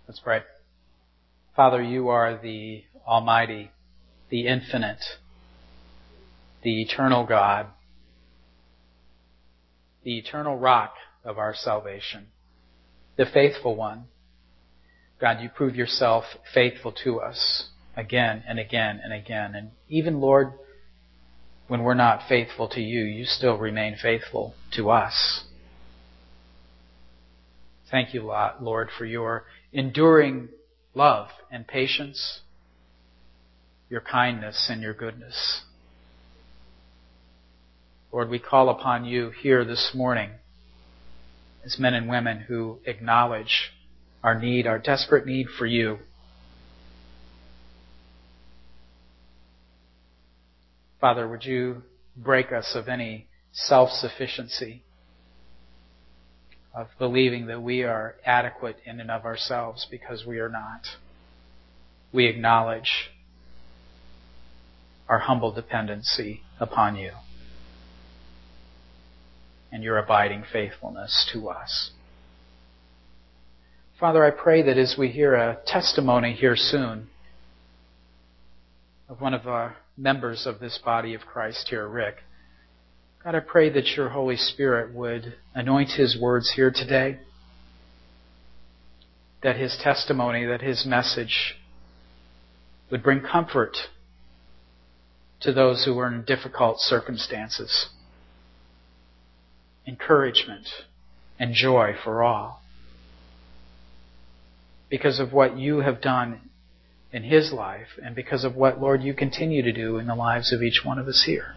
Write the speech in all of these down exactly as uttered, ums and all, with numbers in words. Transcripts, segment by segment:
Let's pray. Father, you are the Almighty, the Infinite, the Eternal God, the Eternal Rock of our salvation, the Faithful One. God, you prove yourself faithful to us again and again and again. And even, Lord, when we're not faithful to you, you still remain faithful to us. Thank you, Lord, for your enduring love and patience, your kindness and your goodness. Lord, we call upon you here this morning as men and women who acknowledge our need, our desperate need for you. Father, would you break us of any self-sufficiency, of believing that we are adequate in and of ourselves, because we are not. We acknowledge our humble dependency upon you and your abiding faithfulness to us. Father, I pray that as we hear a testimony here soon of one of our members of this body of Christ here, Rick, God, I pray that your Holy Spirit would anoint his words here today, that his testimony, that his message would bring comfort to those who are in difficult circumstances, encouragement and joy for all, because of what you have done in his life and because of what, Lord, you continue to do in the lives of each one of us here.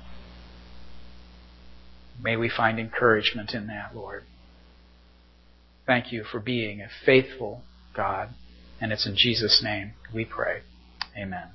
May we find encouragement in that, Lord. Thank you for being a faithful God, and it's in Jesus' name we pray. Amen.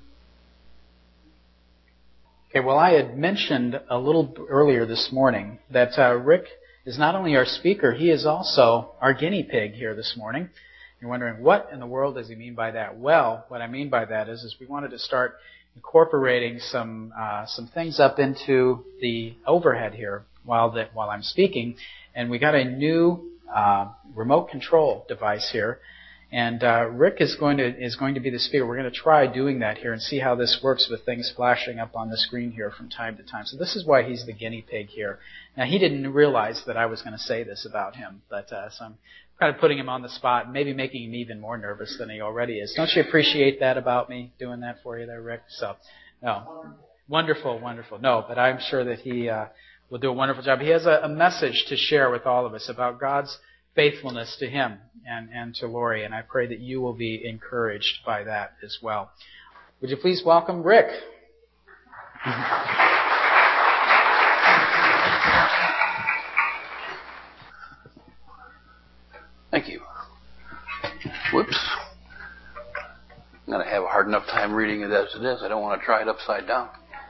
Okay, well, I had mentioned a little earlier this morning that uh, Rick is not only our speaker, he is also our guinea pig here this morning. You're wondering, what in the world does he mean by that? Well, what I mean by that is, is we wanted to start incorporating some uh, some things up into the overhead here while that while I'm speaking, and we got a new uh, remote control device here, and uh, Rick is going to is going to be the speaker. We're going to try doing that here and see how this works with things flashing up on the screen here from time to time. So this is why he's the guinea pig here. Now, he didn't realize that I was going to say this about him, but uh, so I'm kind of putting him on the spot and maybe making him even more nervous than he already is. Don't you appreciate that about me, doing that for you there, Rick? So, no. Wonderful, wonderful. No, but I'm sure that he uh, will do a wonderful job. He has a, a message to share with all of us about God's faithfulness to him and, and to Lori, and I pray that you will be encouraged by that as well. Would you please welcome Rick? Thank you. Whoops. I'm going to have a hard enough time reading it as it is. I don't want to try it upside down.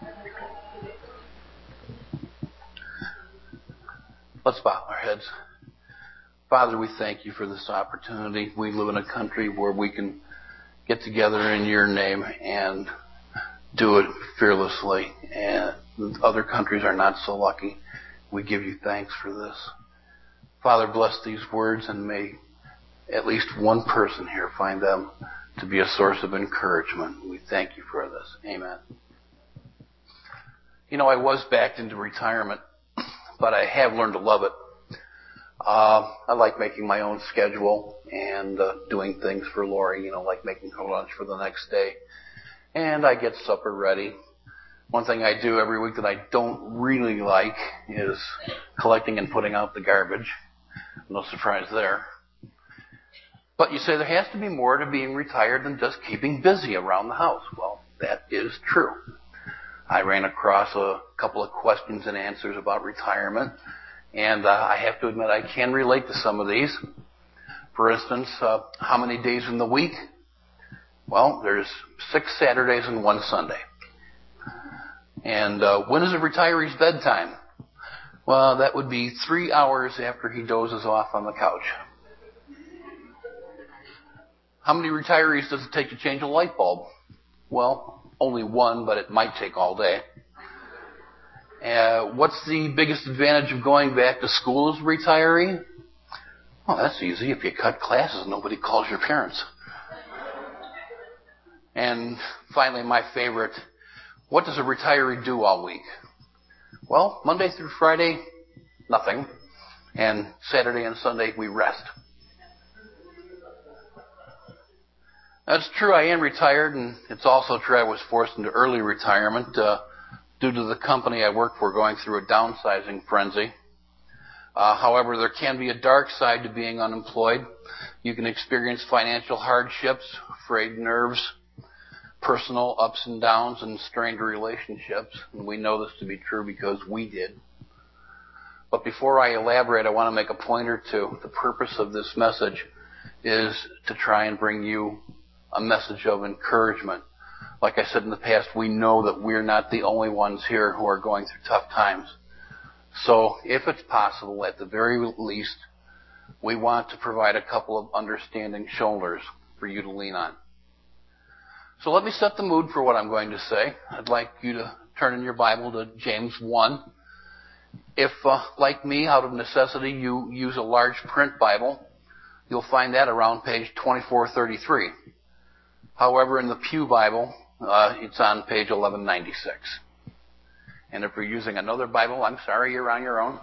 Let's bow our heads. Father, we thank you for this opportunity. We live in a country where we can get together in your name and do it fearlessly. And other countries are not so lucky. We give you thanks for this. Father, bless these words and may at least one person here find them to be a source of encouragement. We thank you for this. Amen. You know, I was backed into retirement, but I have learned to love it. Uh, I like making my own schedule and uh, doing things for Lori, you know, like making her lunch for the next day. And I get supper ready. One thing I do every week that I don't really like is collecting and putting out the garbage. No surprise there. But you say there has to be more to being retired than just keeping busy around the house. Well, that is true. I ran across a couple of questions and answers about retirement, and uh, I have to admit I can relate to some of these. For instance, uh, how many days in the week? Well, there's six Saturdays and one Sunday. And uh, when is a retiree's bedtime? Well, that would be three hours after he dozes off on the couch. How many retirees does it take to change a light bulb? Well, only one, but it might take all day. Uh, what's the biggest advantage of going back to school as a retiree? Well, that's easy. If you cut classes, nobody calls your parents. And finally, my favorite, what does a retiree do all week? Well, Monday through Friday, nothing. And Saturday and Sunday, we rest. That's true, I am retired, and it's also true I was forced into early retirement uh, due to the company I work for going through a downsizing frenzy. Uh, however, there can be a dark side to being unemployed. You can experience financial hardships, frayed nerves, personal ups and downs, and strained relationships. And we know this to be true because we did. But before I elaborate, I want to make a point or two. The purpose of this message is to try and bring you a message of encouragement. Like I said in the past, we know that we're not the only ones here who are going through tough times. So if it's possible, at the very least, we want to provide a couple of understanding shoulders for you to lean on. So let me set the mood for what I'm going to say. I'd like you to turn in your Bible to James one. If, uh, like me, out of necessity, you use a large print Bible, you'll find that around page twenty-four thirty-three. However, in the Pew Bible, uh, it's on page eleven ninety-six. And if you're using another Bible, I'm sorry, you're on your own.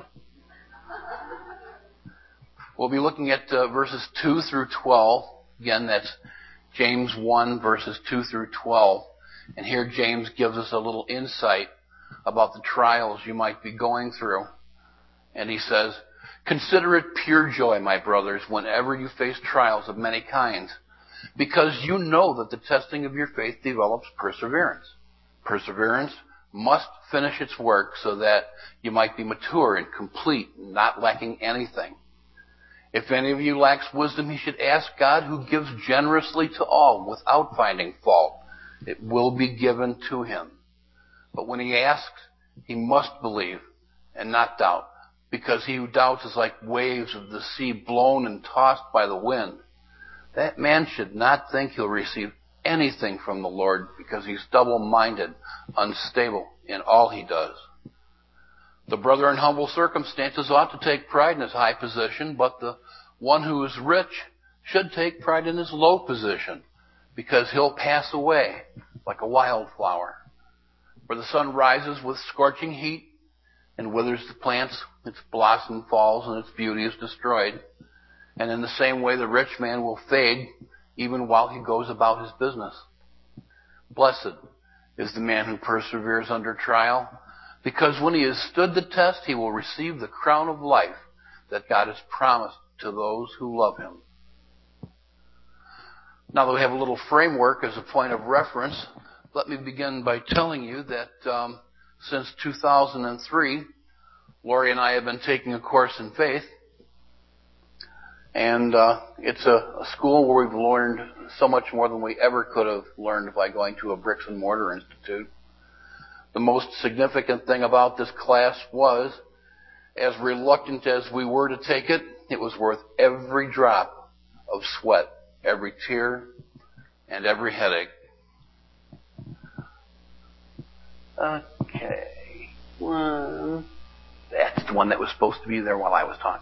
We'll be looking at uh, verses two through twelve. Again, that's James one, verses two through twelve. And here James gives us a little insight about the trials you might be going through. And he says, "Consider it pure joy, my brothers, whenever you face trials of many kinds, because you know that the testing of your faith develops perseverance. Perseverance must finish its work so that you might be mature and complete, not lacking anything. If any of you lacks wisdom, he should ask God, who gives generously to all without finding fault. It will be given to him. But when he asks, he must believe and not doubt, because he who doubts is like waves of the sea blown and tossed by the wind. That man should not think he'll receive anything from the Lord, because he's double-minded, unstable in all he does. The brother in humble circumstances ought to take pride in his high position, but the one who is rich should take pride in his low position, because he'll pass away like a wildflower. For the sun rises with scorching heat and withers the plants, its blossom falls, and its beauty is destroyed. And in the same way, the rich man will fade even while he goes about his business. Blessed is the man who perseveres under trial, because when he has stood the test, he will receive the crown of life that God has promised to those who love him." Now that we have a little framework as a point of reference, let me begin by telling you that um, since two thousand three, Lori and I have been taking a course in faith. And uh, it's a, a school where we've learned so much more than we ever could have learned by going to a bricks and mortar institute. The most significant thing about this class was, as reluctant as we were to take it, it was worth every drop of sweat, every tear, and every headache. Okay. One. That's the one that was supposed to be there while I was talking.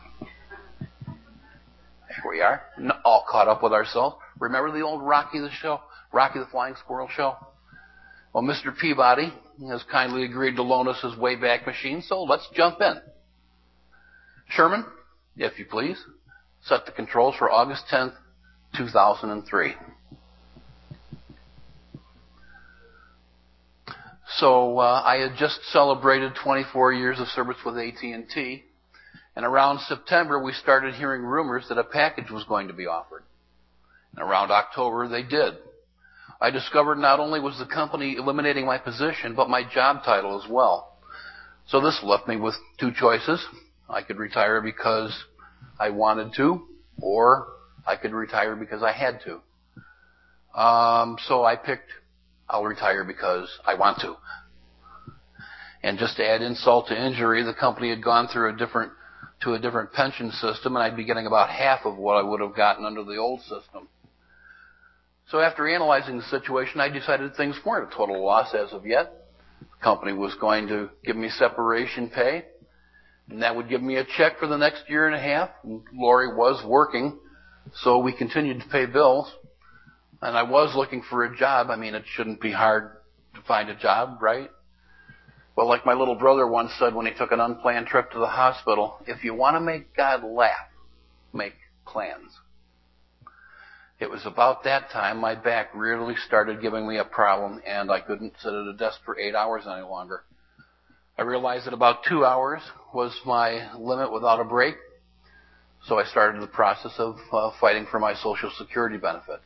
There we are, all caught up with ourselves. Remember the old Rocky the show? Rocky the Flying Squirrel show? Well, Mister Peabody has kindly agreed to loan us his Wayback Machine, so let's jump in. Sherman, if you please, set the controls for August tenth, two thousand three. So uh, I had just celebrated twenty-four years of service with A T and T. And around September, we started hearing rumors that a package was going to be offered. And around October, they did. I discovered not only was the company eliminating my position, but my job title as well. So this left me with two choices. I could retire because I wanted to, or I could retire because I had to. Um, so I picked, I'll retire because I want to. And just to add insult to injury, the company had gone through a different to a different pension system, and I'd be getting about half of what I would have gotten under the old system. So after analyzing the situation, I decided things weren't a total loss as of yet. The company was going to give me separation pay, and that would give me a check for the next year and a half. And Lori was working, so we continued to pay bills. And I was looking for a job. I mean, it shouldn't be hard to find a job, right? Well, like my little brother once said when he took an unplanned trip to the hospital, if you want to make God laugh, make plans. It was about that time my back really started giving me a problem, and I couldn't sit at a desk for eight hours any longer. I realized that about two hours was my limit without a break, so I started the process of uh, fighting for my Social Security benefits.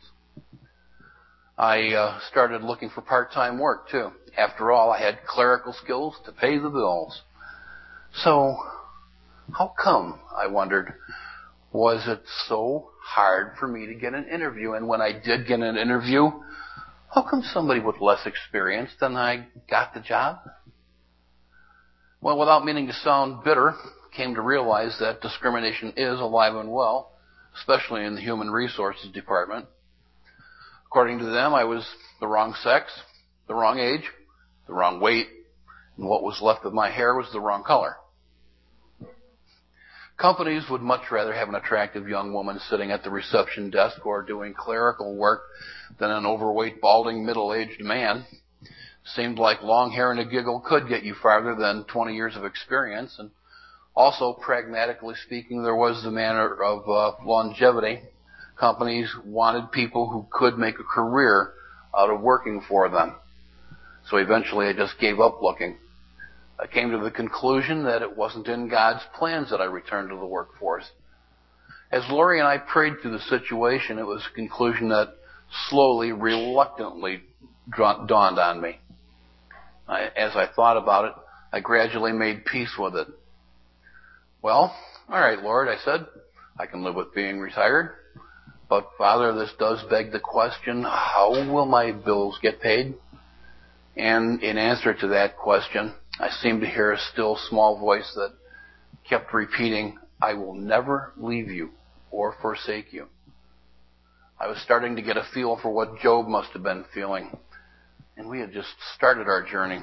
I uh, started looking for part-time work, too. After all, I had clerical skills to pay the bills. So, how come, I wondered, was it so hard for me to get an interview? And when I did get an interview, how come somebody with less experience than I got the job? Well, without meaning to sound bitter, came to realize that discrimination is alive and well, especially in the human resources department. According to them, I was the wrong sex, the wrong age, the wrong weight, and what was left of my hair was the wrong color. Companies would much rather have an attractive young woman sitting at the reception desk or doing clerical work than an overweight, balding, middle-aged man. Seemed like long hair and a giggle could get you farther than twenty years of experience. And also, pragmatically speaking, there was the manner of uh, longevity. Companies wanted people who could make a career out of working for them. So eventually I just gave up looking. I came to the conclusion that it wasn't in God's plans that I returned to the workforce. As Lori and I prayed through the situation, it was a conclusion that slowly, reluctantly dawned on me. I, as I thought about it, I gradually made peace with it. Well, all right, Lord, I said, I can live with being retired. But, Father, this does beg the question, how will my bills get paid? And in answer to that question, I seemed to hear a still small voice that kept repeating, I will never leave you or forsake you. I was starting to get a feel for what Job must have been feeling, and we had just started our journey.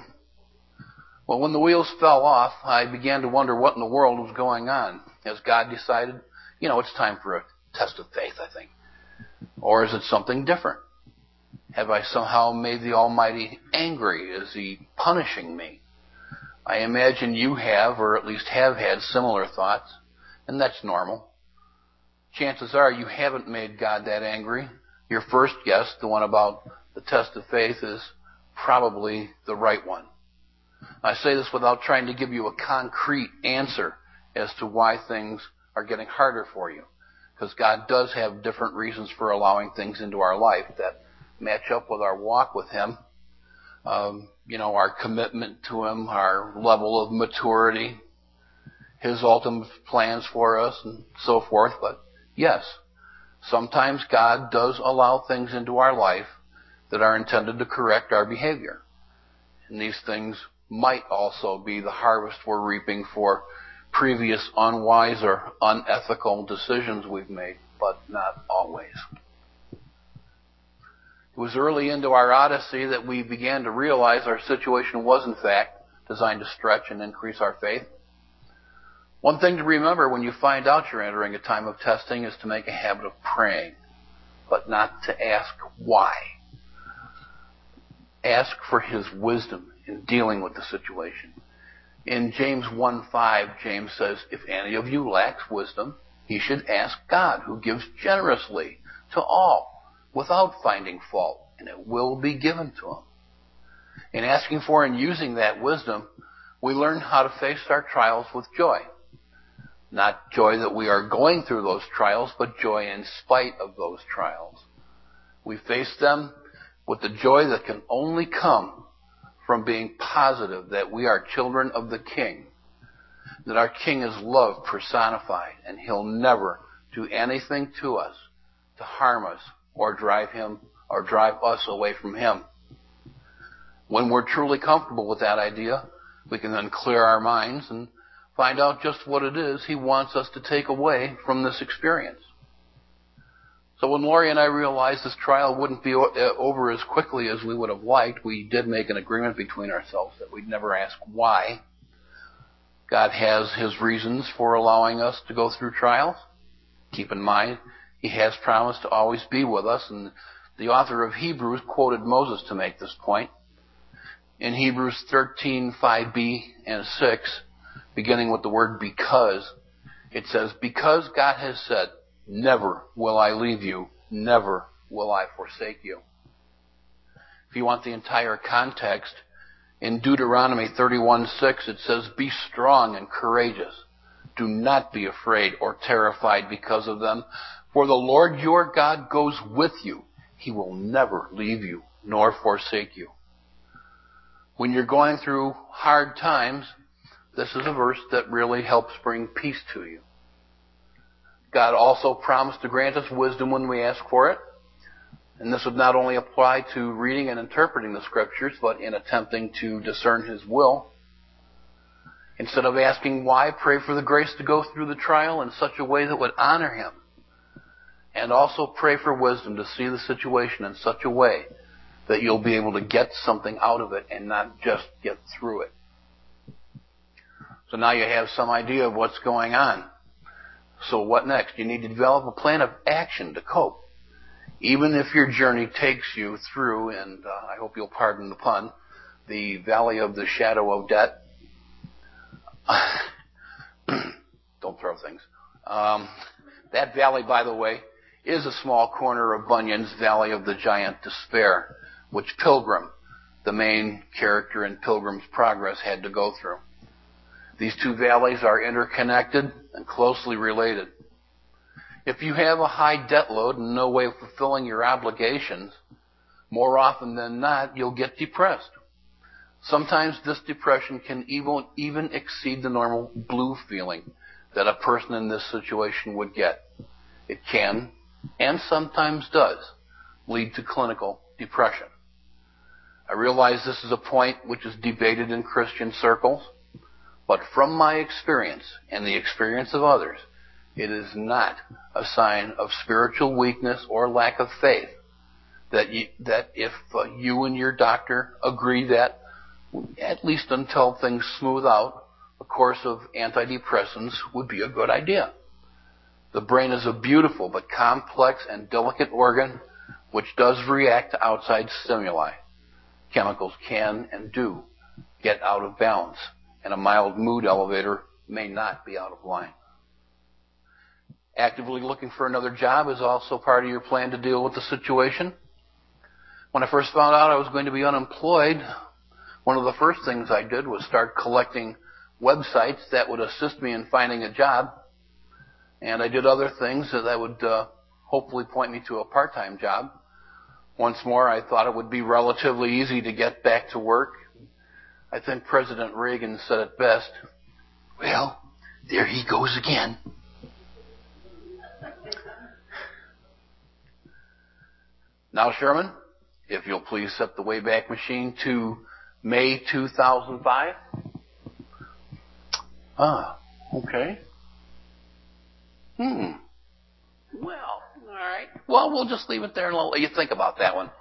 Well, when the wheels fell off, I began to wonder what in the world was going on, as God decided, you know, it's time for a test of faith, I think. Or is it something different? Have I somehow made the Almighty angry? Is He punishing me? I imagine you have, or at least have had, similar thoughts, and that's normal. Chances are you haven't made God that angry. Your first guess, the one about the test of faith, is probably the right one. I say this without trying to give you a concrete answer as to why things are getting harder for you, because God does have different reasons for allowing things into our life that match up with our walk with Him. Um, you know, our commitment to Him, our level of maturity, His ultimate plans for us, and so forth. But yes, sometimes God does allow things into our life that are intended to correct our behavior. And these things might also be the harvest we're reaping for previous unwise or unethical decisions we've made, but not always. It was early into our odyssey that we began to realize our situation was, in fact, designed to stretch and increase our faith. One thing to remember when you find out you're entering a time of testing is to make a habit of praying, but not to ask why. Ask for His wisdom in dealing with the situation. In James one five, James says, if any of you lacks wisdom, he should ask God, who gives generously to all, without finding fault, and it will be given to him. In asking for and using that wisdom, we learn how to face our trials with joy. Not joy that we are going through those trials, but joy in spite of those trials. We face them with the joy that can only come from being positive that we are children of the King, that our King is love personified, and He'll never do anything to us to harm us or drive him or drive us away from Him. When we're truly comfortable with that idea, we can then clear our minds and find out just what it is He wants us to take away from this experience. So when Lori and I realized this trial wouldn't be over as quickly as we would have liked, we did make an agreement between ourselves that we'd never ask why. God has His reasons for allowing us to go through trials. Keep in mind, He has promised to always be with us, and The author of Hebrews quoted Moses to make this point. In Hebrews thirteen, five b and six, beginning with the word because, it says, because God has said, never will I leave you, never will I forsake you. If you want the entire context, in Deuteronomy thirty-one, six, it says, be strong and courageous. Do not be afraid or terrified because of them, for the Lord your God goes with you. He will never leave you nor forsake you. When you're going through hard times, this is a verse that really helps bring peace to you. God also promised to grant us wisdom when we ask for it. And this would not only apply to reading and interpreting the Scriptures, but in attempting to discern His will. Instead of asking why, pray for the grace to go through the trial in such a way that would honor Him. And also pray for wisdom to see the situation in such a way that you'll be able to get something out of it and not just get through it. So now you have some idea of what's going on. So what next? You need to develop a plan of action to cope. Even if your journey takes you through, and uh, I hope you'll pardon the pun, the valley of the shadow of death. Don't throw things. Um, that valley, by the way, is a small corner of Bunyan's Valley of the Giant Despair, which Pilgrim, the main character in Pilgrim's Progress, had to go through. These two valleys are interconnected and closely related. If you have a high debt load and no way of fulfilling your obligations, more often than not, you'll get depressed. Sometimes this depression can even, even exceed the normal blue feeling that a person in this situation would get. It can, and sometimes does, lead to clinical depression. I realize this is a point which is debated in Christian circles, but from my experience and the experience of others, it is not a sign of spiritual weakness or lack of faith that you, that if uh, you and your doctor agree that, at least until things smooth out, a course of antidepressants would be a good idea. The brain is a beautiful but complex and delicate organ which does react to outside stimuli. Chemicals can and do get out of balance, and a mild mood elevator may not be out of line. Actively looking for another job is also part of your plan to deal with the situation. When I first found out I was going to be unemployed, one of the first things I did was start collecting websites that would assist me in finding a job. And I did other things that would uh, hopefully point me to a part-time job. Once more, I thought it would be relatively easy to get back to work. I think President Reagan said it best, well, there he goes again. Now, Sherman, if you'll please set the Wayback Machine to May two thousand five. Ah, okay. Hmm. Well, all right. Well, we'll just leave it there and let you think about that one.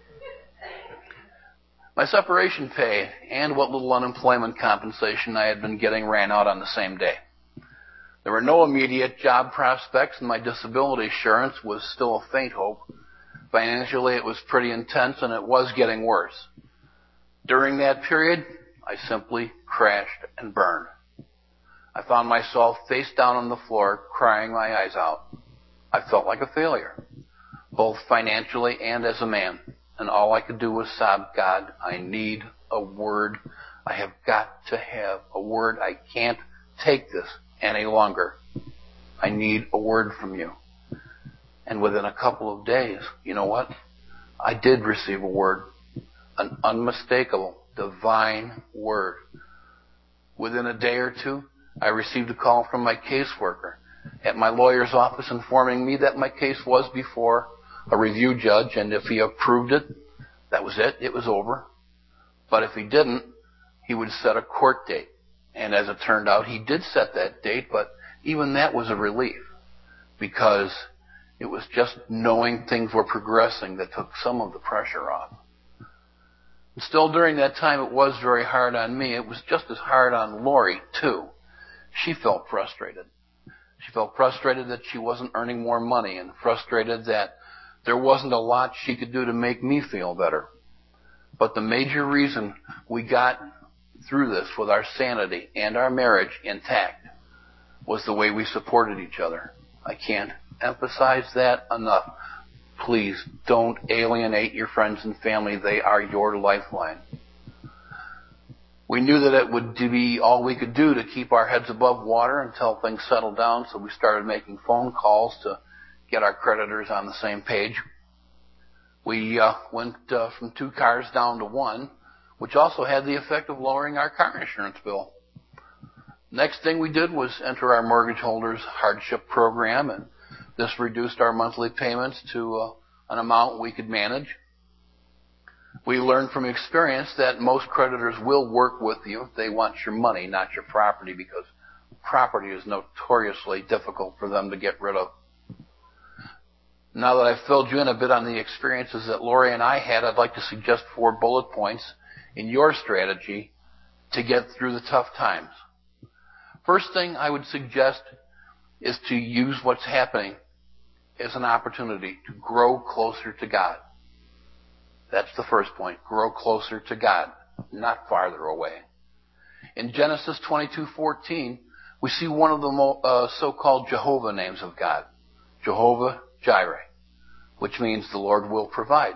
My separation pay and what little unemployment compensation I had been getting ran out on the same day. There were no immediate job prospects, and my disability insurance was still a faint hope. Financially, it was pretty intense, and it was getting worse. During that period, I simply crashed and burned. I found myself face down on the floor, crying my eyes out. I felt like a failure, both financially and as a man. And all I could do was sob, God, I need a word. I have got to have a word. I can't take this any longer. I need a word from you. And within a couple of days, you know what? I did receive a word, an unmistakable, divine word. Within a day or two, I received a call from my caseworker at my lawyer's office informing me that my case was before a review judge, and if he approved it, that was it. It was over. But if he didn't, he would set a court date. And as it turned out, he did set that date, but even that was a relief because it was just knowing things were progressing that took some of the pressure off. And still during that time, it was very hard on me. It was just as hard on Lori, too. She felt frustrated. She felt frustrated that she wasn't earning more money and frustrated that There wasn't a lot she could do to make me feel better. But the major reason we got through this with our sanity and our marriage intact was the way we supported each other. I can't emphasize that enough. Please don't alienate your friends and family. They are your lifeline. We knew that it would be all we could do to keep our heads above water until things settled down, so we started making phone calls to get our creditors on the same page. We uh, went uh, from two cars down to one, which also had the effect of lowering our car insurance bill. Next thing we did was enter our mortgage holders hardship program, and this reduced our monthly payments to uh, an amount we could manage. We learned from experience that most creditors will work with you if they want your money, not your property, because property is notoriously difficult for them to get rid of. Now that I've filled you in a bit on the experiences that Lori and I had, I'd like to suggest four bullet points in your strategy to get through the tough times. First thing I would suggest is to use what's happening as an opportunity to grow closer to God. That's the first point. Grow closer to God, not farther away. In Genesis twenty-two fourteen, we see one of the mo- uh, so-called Jehovah names of God, Jehovah Jireh, which means the Lord will provide.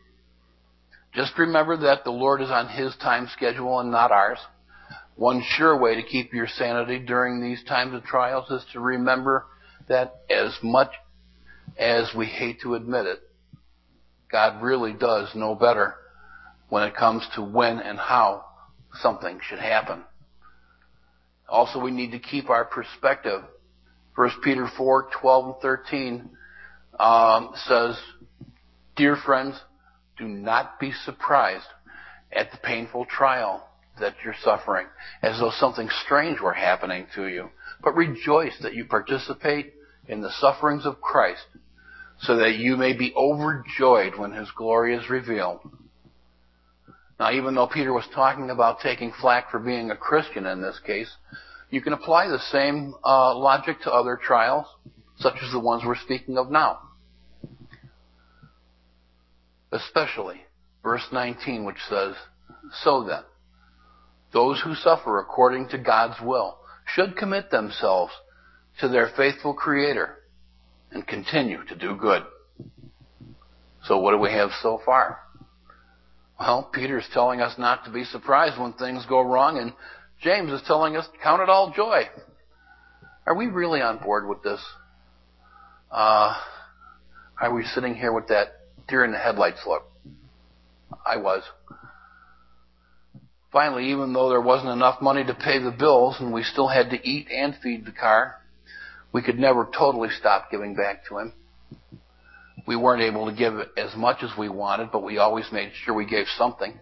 Just remember that the Lord is on His time schedule and not ours. One sure way to keep your sanity during these times of trials is to remember that as much as we hate to admit it, God really does know better when it comes to when and how something should happen. Also, we need to keep our perspective. First Peter four twelve and thirteen um, says, "Dear friends, do not be surprised at the painful trial that you're suffering, as though something strange were happening to you. But rejoice that you participate in the sufferings of Christ, so that you may be overjoyed when His glory is revealed." Now, even though Peter was talking about taking flack for being a Christian in this case, you can apply the same uh, logic to other trials, such as the ones we're speaking of now. Especially verse nineteen, which says, "So then, those who suffer according to God's will should commit themselves to their faithful Creator and continue to do good." So what do we have so far? Well, Peter's telling us not to be surprised when things go wrong, and James is telling us to count it all joy. Are we really on board with this? Uh, are we sitting here with that deer in the headlights look? I was. Finally, even though there wasn't enough money to pay the bills and we still had to eat and feed the car, we could never totally stop giving back to Him. We weren't able to give as much as we wanted, but we always made sure we gave something.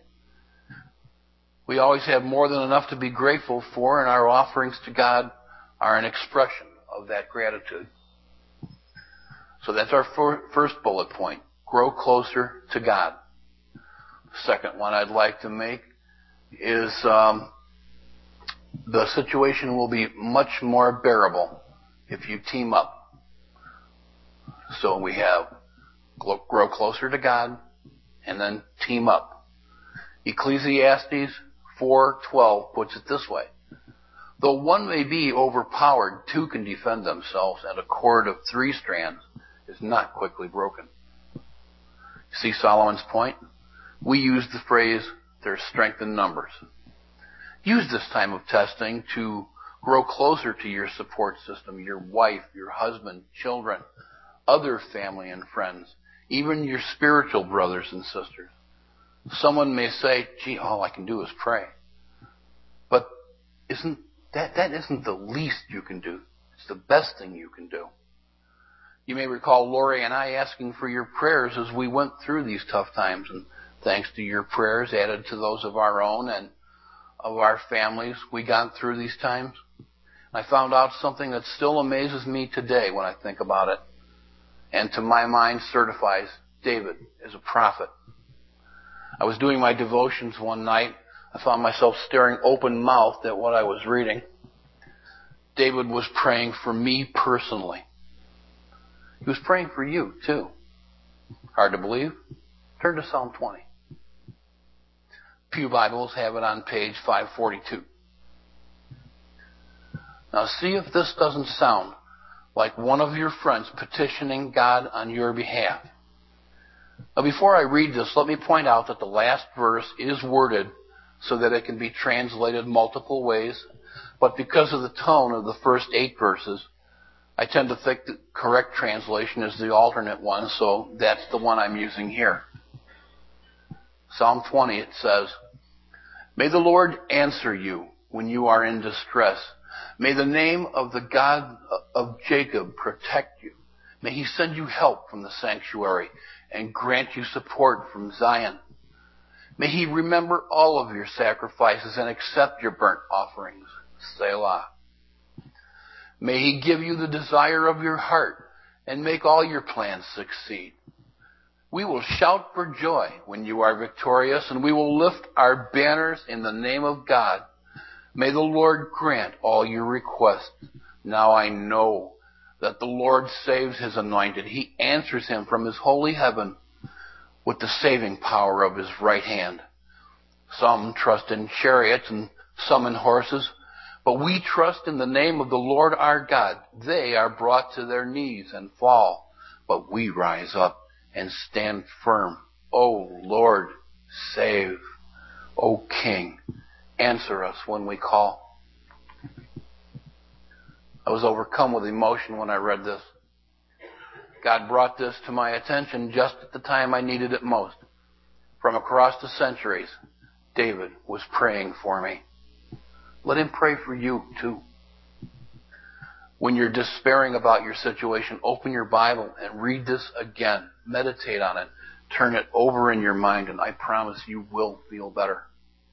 We always have more than enough to be grateful for, and our offerings to God are an expression of that gratitude. So that's our fir- first bullet point. Grow closer to God. The second one I'd like to make is um, the situation will be much more bearable if you team up. So we have grow closer to God and then team up. Ecclesiastes four twelve puts it this way: "Though one may be overpowered, two can defend themselves, and a cord of three strands is not quickly broken." See Solomon's point? We use the phrase, "there's strength in numbers." Use this time of testing to grow closer to your support system, your wife, your husband, children, other family and friends, even your spiritual brothers and sisters. Someone may say, "Gee, all I can do is pray." But isn't that, that isn't the least you can do. It's the best thing you can do. You may recall Lori and I asking for your prayers as we went through these tough times, and thanks to your prayers added to those of our own and of our families, we got through these times. I found out something that still amazes me today when I think about it, and to my mind certifies David as a prophet. I was doing my devotions one night. I found myself staring open-mouthed at what I was reading. David was praying for me personally. He was praying for you, too. Hard to believe? Turn to Psalm twenty. Pew Bibles have it on page five forty-two. Now see if this doesn't sound like one of your friends petitioning God on your behalf. Now before I read this, let me point out that the last verse is worded so that it can be translated multiple ways, but because of the tone of the first eight verses, I tend to think the correct translation is the alternate one, so that's the one I'm using here. Psalm twenty, it says, "May the Lord answer you when you are in distress. May the name of the God of Jacob protect you. May he send you help from the sanctuary and grant you support from Zion. May he remember all of your sacrifices and accept your burnt offerings. Selah. May he give you the desire of your heart and make all your plans succeed. We will shout for joy when you are victorious, and we will lift our banners in the name of God. May the Lord grant all your requests. Now I know that the Lord saves his anointed. He answers him from his holy heaven with the saving power of his right hand. Some trust in chariots and some in horses, but we trust in the name of the Lord our God. They are brought to their knees and fall, but we rise up and stand firm. O Lord, save. O King, answer us when we call." I was overcome with emotion when I read this. God brought this to my attention just at the time I needed it most. From across the centuries, David was praying for me. Let him pray for you too. When you're despairing about your situation, open your Bible and read this again. Meditate on it. Turn it over in your mind, and I promise you will feel better.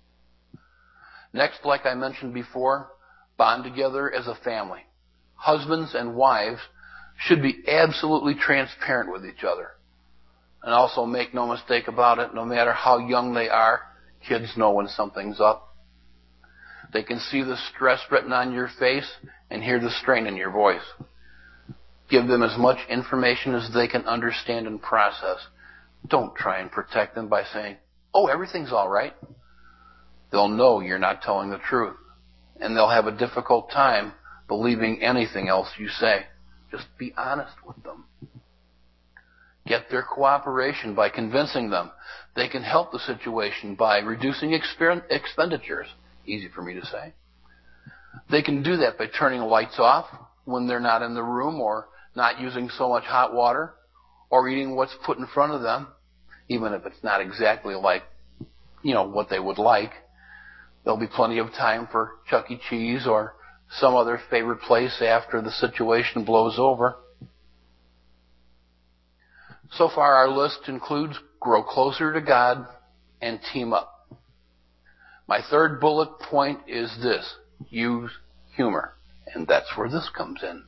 Next, like I mentioned before, bond together as a family. Husbands and wives should be absolutely transparent with each other. And also make no mistake about it, no matter how young they are, kids know when something's up. They can see the stress written on your face and hear the strain in your voice. Give them as much information as they can understand and process. Don't try and protect them by saying, "Oh, everything's all right." They'll know you're not telling the truth, and they'll have a difficult time believing anything else you say. Just be honest with them. Get their cooperation by convincing them they can help the situation by reducing exper- expenditures. Easy for me to say. They can do that by turning the lights off when they're not in the room, or not using so much hot water, or eating what's put in front of them, even if it's not exactly like, you know, what they would like. There'll be plenty of time for Chuck E. Cheese or some other favorite place after the situation blows over. So far, our list includes grow closer to God and team up. My third bullet point is this: use humor. And that's where this comes in.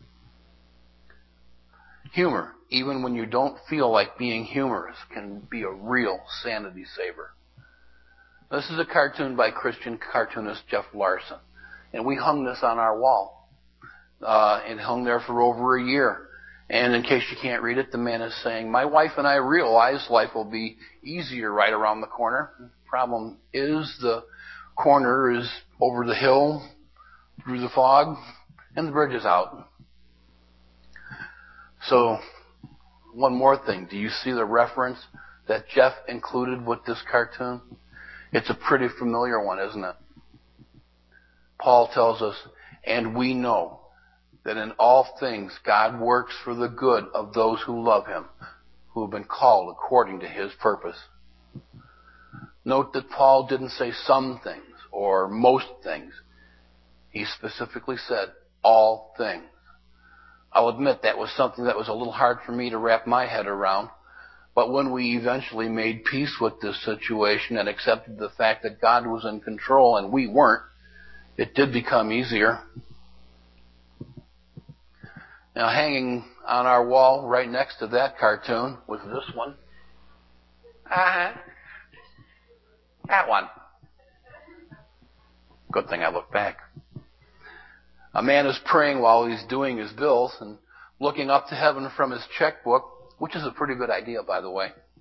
Humor, even when you don't feel like being humorous, can be a real sanity saver. This is a cartoon by Christian cartoonist Jeff Larson. And we hung this on our wall. Uh, it hung there for over a year. And in case you can't read it, the man is saying, "My wife and I realize life will be easier right around the corner. The problem is the corner is over the hill, through the fog, and the bridge is out." So, one more thing. Do you see the reference that Jeff included with this cartoon? It's a pretty familiar one, isn't it? Paul tells us, "And we know that in all things God works for the good of those who love him, who have been called according to his purpose." Note that Paul didn't say some things or most things. He specifically said all things. I'll admit that was something that was a little hard for me to wrap my head around. But when we eventually made peace with this situation and accepted the fact that God was in control and we weren't, it did become easier. Now, hanging on our wall right next to that cartoon was this one. Uh-huh. That one. Good thing I looked back. A man is praying while he's doing his bills and looking up to heaven from his checkbook, which is a pretty good idea, by the way.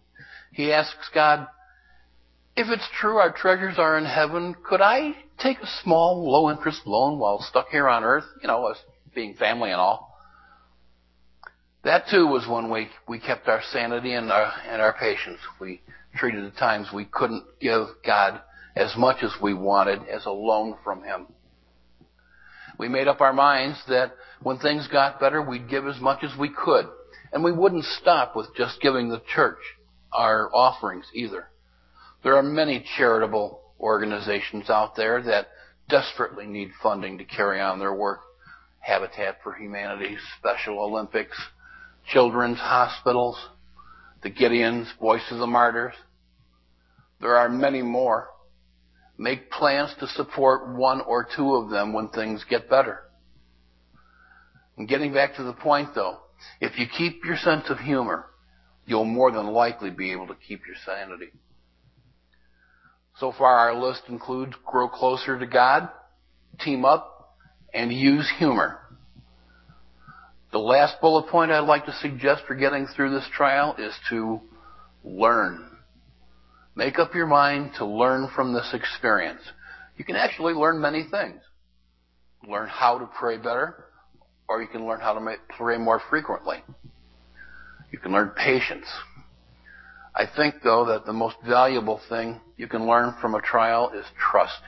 He asks God, if it's true our treasures are in heaven, could I take a small, low-interest loan while stuck here on earth? You know, as being family and all. That, too, was one way we kept our sanity and our, and our patience. We treated the times we couldn't give God as much as we wanted as a loan from Him. We made up our minds that when things got better, we'd give as much as we could. And we wouldn't stop with just giving the church our offerings either. There are many charitable organizations out there that desperately need funding to carry on their work. Habitat for Humanity, Special Olympics, Children's Hospitals, the Gideons, Voice of the Martyrs. There are many more. Make plans to support one or two of them when things get better. And getting back to the point, though, if you keep your sense of humor, you'll more than likely be able to keep your sanity. So far, our list includes grow closer to God, team up, and use humor. The last bullet point I'd like to suggest for getting through this trial is to learn. Make up your mind to learn from this experience. You can actually learn many things. Learn how to pray better, or you can learn how to make, pray more frequently. You can learn patience. I think, though, that the most valuable thing you can learn from a trial is trust.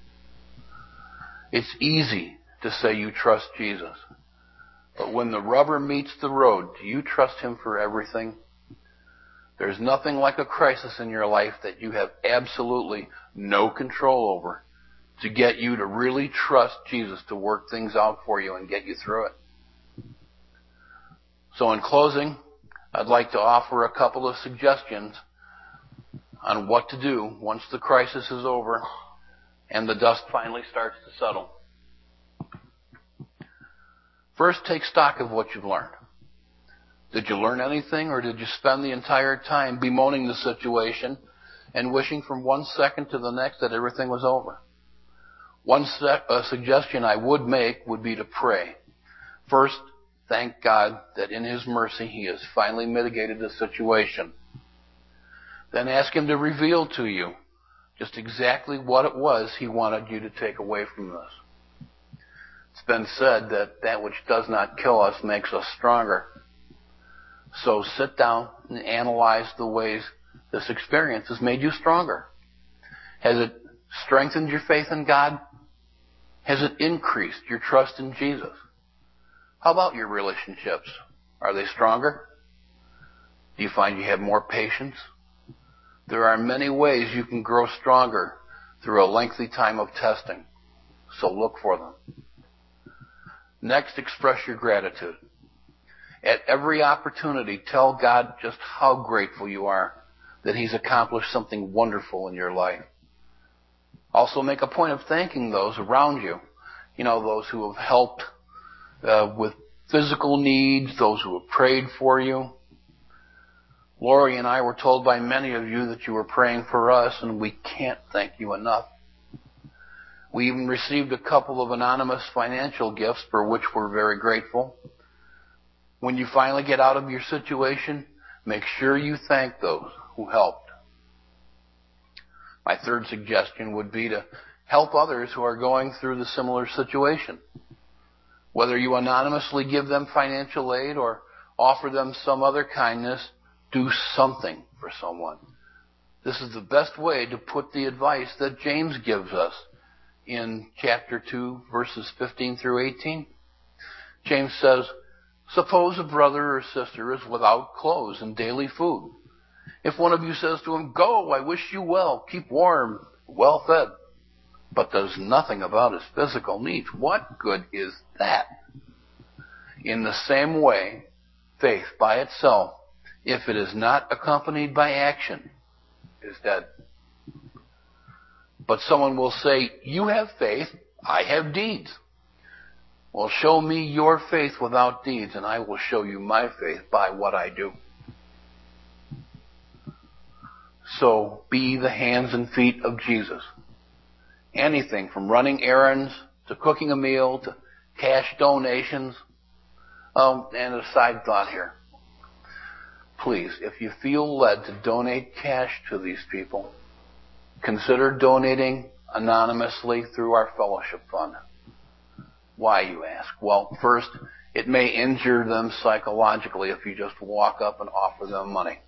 It's easy to say you trust Jesus. But when the rubber meets the road, do you trust Him for everything? There's nothing like a crisis in your life that you have absolutely no control over to get you to really trust Jesus to work things out for you and get you through it. So in closing, I'd like to offer a couple of suggestions on what to do once the crisis is over and the dust finally starts to settle. First, take stock of what you've learned. Did you learn anything, or did you spend the entire time bemoaning the situation and wishing from one second to the next that everything was over? One se- uh, suggestion I would make would be to pray. First, thank God that in His mercy He has finally mitigated the situation. Then ask Him to reveal to you just exactly what it was He wanted you to take away from this. It's been said that that which does not kill us makes us stronger. So sit down and analyze the ways this experience has made you stronger. Has it strengthened your faith in God? Has it increased your trust in Jesus? How about your relationships? Are they stronger? Do you find you have more patience? There are many ways you can grow stronger through a lengthy time of testing. So look for them. Next, express your gratitude. At every opportunity, tell God just how grateful you are that He's accomplished something wonderful in your life. Also make a point of thanking those around you. You know, those who have helped uh, with physical needs, those who have prayed for you. Lori and I were told by many of you that you were praying for us, and we can't thank you enough. We even received a couple of anonymous financial gifts for which we're very grateful. When you finally get out of your situation, make sure you thank those who helped. My third suggestion would be to help others who are going through the similar situation. Whether you anonymously give them financial aid or offer them some other kindness, do something for someone. This is the best way to put the advice that James gives us in chapter two, verses fifteen through eighteen. James says, suppose a brother or sister is without clothes and daily food. If one of you says to him, go, I wish you well, keep warm, well fed, but does nothing about his physical needs, what good is that? In the same way, faith by itself, if it is not accompanied by action, is dead. But someone will say, you have faith, I have deeds. Well, show me your faith without deeds, and I will show you my faith by what I do. So be the hands and feet of Jesus. Anything from running errands to cooking a meal to cash donations. Um, and a side thought here. please, if you feel led to donate cash to these people, consider donating anonymously through our fellowship fund. Why, you ask? Well, first, it may injure them psychologically if you just walk up and offer them money.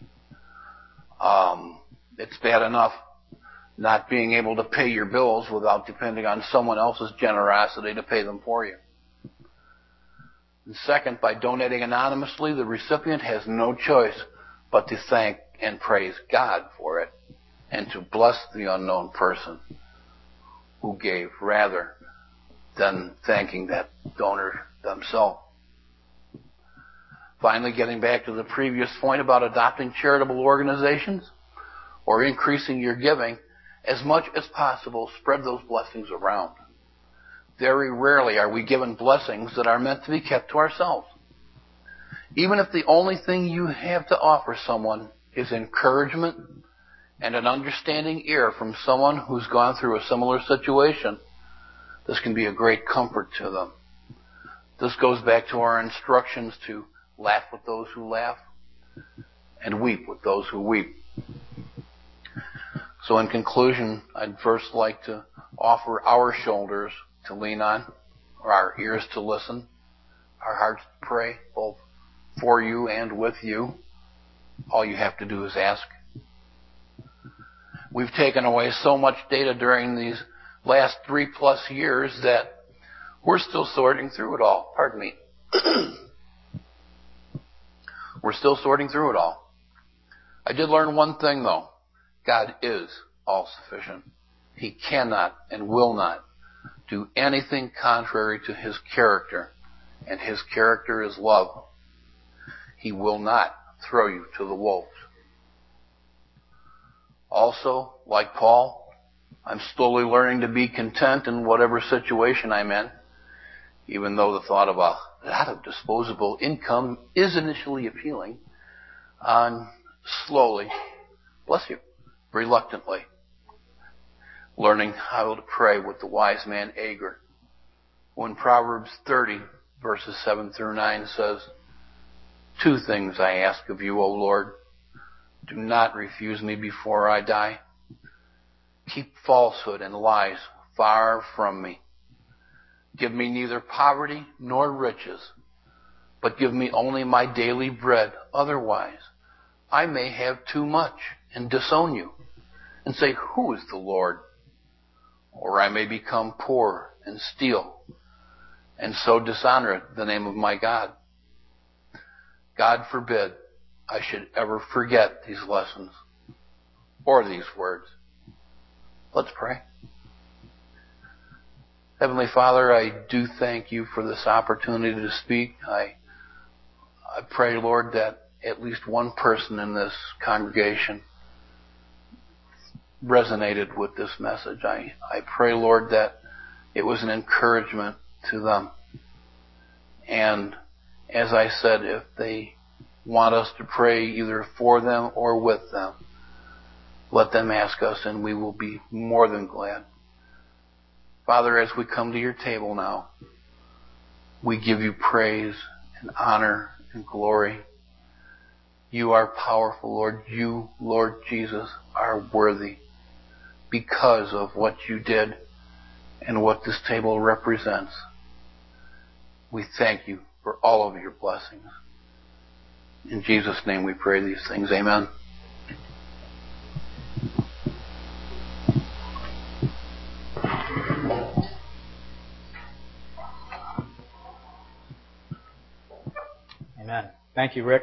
Um, it's bad enough not being able to pay your bills without depending on someone else's generosity to pay them for you. And second, by donating anonymously, the recipient has no choice but to thank and praise God for it and to bless the unknown person who gave rather than thanking that donor themselves. Finally, getting back to the previous point about adopting charitable organizations or increasing your giving, as much as possible, spread those blessings around. Very rarely are we given blessings that are meant to be kept to ourselves. Even if the only thing you have to offer someone is encouragement and an understanding ear from someone who's gone through a similar situation, this can be a great comfort to them. This goes back to our instructions to laugh with those who laugh and weep with those who weep. So in conclusion, I'd first like to offer our shoulders to lean on, or our ears to listen, our hearts to pray, both for you and with you. All you have to do is ask. We've taken away so much data during these last three plus years that we're still sorting through it all. Pardon me. We're still sorting through it all. I did learn one thing, though. God is all-sufficient. He cannot and will not do anything contrary to His character, and His character is love. He will not throw you to the wolves. Also, like Paul, I'm slowly learning to be content in whatever situation I'm in, even though the thought of a lot of disposable income is initially appealing. I'm slowly, bless you, reluctantly learning how to pray with the wise man Agur, when Proverbs thirty, verses seven through nine says, "Two things I ask of you, O Lord. Do not refuse me before I die. Keep falsehood and lies far from me. Give me neither poverty nor riches, but give me only my daily bread. Otherwise, I may have too much and disown you and say, 'Who is the Lord?' Or I may become poor and steal and so dishonor the name of my God. God forbid I should ever forget these lessons or these words." Let's pray. Heavenly Father, I do thank you for this opportunity to speak. I, I pray, Lord, that at least one person in this congregation resonated with this message. I, I pray, Lord, that it was an encouragement to them. And as I said, if they want us to pray either for them or with them, let them ask us and we will be more than glad. Father, as we come to your table now, we give you praise and honor and glory. You are powerful, Lord. You, Lord Jesus, are worthy because of what you did and what this table represents. We thank you for all of your blessings. In Jesus' name we pray these things. Amen. Amen. Thank you, Rick.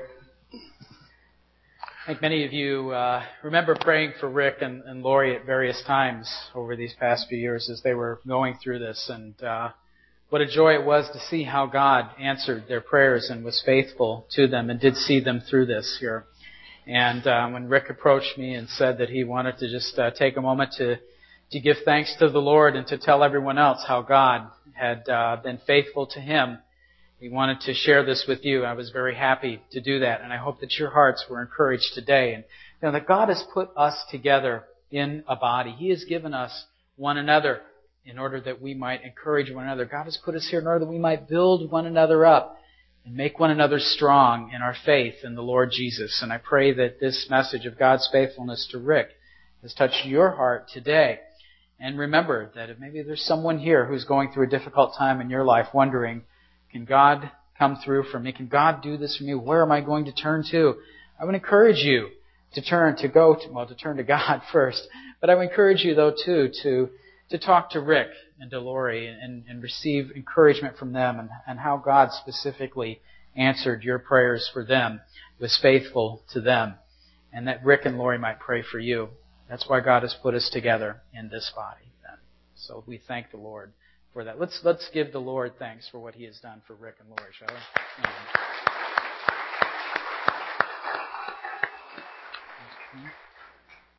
I think many of you uh, remember praying for Rick and, and Lori at various times over these past few years as they were going through this. And uh, what a joy it was to see how God answered their prayers and was faithful to them and did see them through this here. And uh, when Rick approached me and said that he wanted to just uh, take a moment to, to give thanks to the Lord and to tell everyone else how God had uh, been faithful to him, he wanted to share this with you. I was very happy to do that, and I hope that your hearts were encouraged today. And you know, that God has put us together in a body. He has given us one another in order that we might encourage one another. God has put us here in order that we might build one another up. and make one another strong in our faith in the Lord Jesus. And I pray that this message of God's faithfulness to Rick has touched your heart today. And remember that if maybe there's someone here who's going through a difficult time in your life wondering, can God come through for me? Can God do this for me? Where am I going to turn to? I would encourage you to turn to go to, well, to turn to God first. But I would encourage you, though, too, to, to talk to Rick and to Lori and, and receive encouragement from them and, and how God specifically answered your prayers for them, was faithful to them, and that Rick and Lori might pray for you. That's why God has put us together in this body then. So we thank the Lord for that. Let's let's give the Lord thanks for what He has done for Rick and Lori, shall we? Amen.